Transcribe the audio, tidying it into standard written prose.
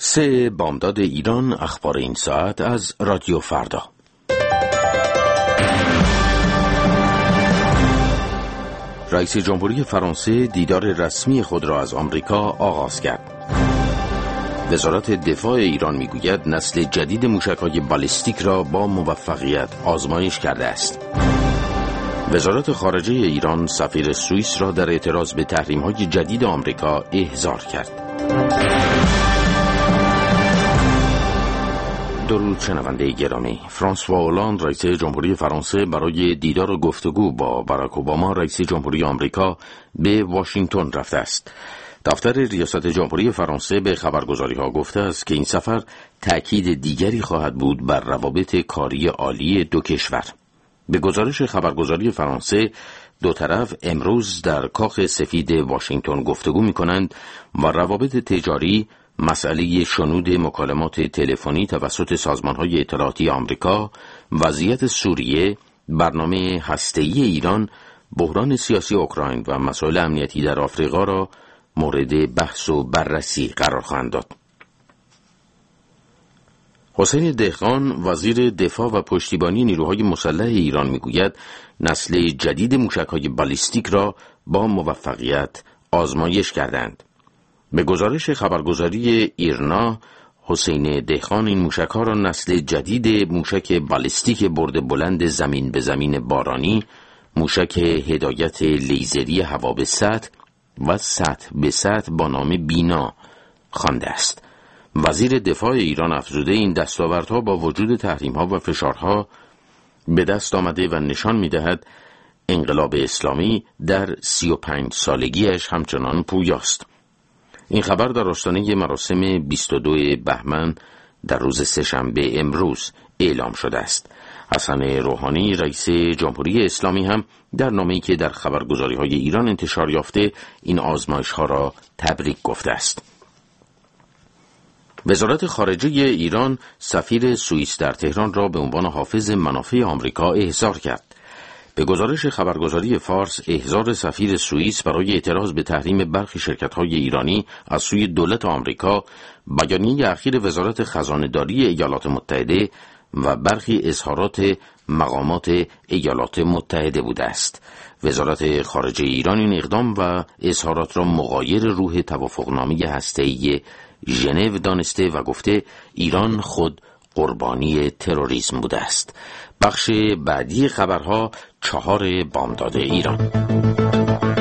3 بامداد ایران، اخبار این ساعت از رادیو فردا. رئیس جمهوری فرانسه دیدار رسمی خود را از آمریکا آغاز کرد. وزارت دفاع ایران میگوید نسل جدید موشک‌های بالستیک را با موفقیت آزمایش کرده است. وزارت خارجه ایران سفیر سوئیس را در اعتراض به تحریم‌های جدید آمریکا احضار کرد. درود شنونده گرامی. فرانسوا اولاند رئیس جمهوری فرانسه برای دیدار و گفتگو با باراک اوباما رئیس جمهوری آمریکا به واشنگتن رفته است. دفتر ریاست جمهوری فرانسه به خبرگزاری‌ها گفته است که این سفر تأکید دیگری خواهد بود بر روابط کاری عالی دو کشور. به گزارش خبرگزاری فرانسه، دو طرف امروز در کاخ سفید واشنگتن گفتگو می‌کنند و روابط تجاری، مسئله شنود مکالمات تلفنی توسط سازمان‌های اطلاعاتی آمریکا، وضعیت سوریه، برنامه هسته‌ای ایران، بحران سیاسی اوکراین و مسائل امنیتی در آفریقا را مورد بحث و بررسی قرار خواهند داد. حسین دهقان وزیر دفاع و پشتیبانی نیروهای مسلح ایران میگوید نسل جدید موشک‌های بالستیک را با موفقیت آزمایش کردند. به گزارش خبرگزاری ایرنا، حسین دهقان این موشک‌ها را نسل جدید موشک بالستیک برد بلند زمین به زمین بارانی، موشک هدایت لیزری هوا به سطح و سطح به سطح با نام بینا خوانده است. وزیر دفاع ایران افزوده این دستاوردها با وجود تحریم‌ها و فشارها به دست آمده و نشان می‌دهد انقلاب اسلامی در 35 سالگیش همچنان پویاست. این خبر در آستانه مراسم 22 بهمن در روز سه‌شنبه امروز اعلام شده است. حسن روحانی رئیس جمهوری اسلامی هم در نامه‌ای که در خبرگزاری‌های ایران انتشار یافته این آزمایش‌ها را تبریک گفته است. وزارت خارجه ایران سفیر سوئیس در تهران را به عنوان حافظ منافع آمریکا احضار کرد. به گزارش خبرگزاری فارس، احضار سفیر سوئیس برای اعتراض به تحریم برخی شرکت‌های ایرانی از سوی دولت آمریکا بیانیه اخیر وزارت خزانه‌داری ایالات متحده و برخی اظهارات مقامات ایالات متحده بوده است. وزارت خارجه ایران این اقدام و اظهارات را مغایر روح توافقنامه هسته‌ای ژنو دانسته و گفته ایران خود قربانی تروریسم بوده است. بخش بعدی خبرها 4 بامداد ایران.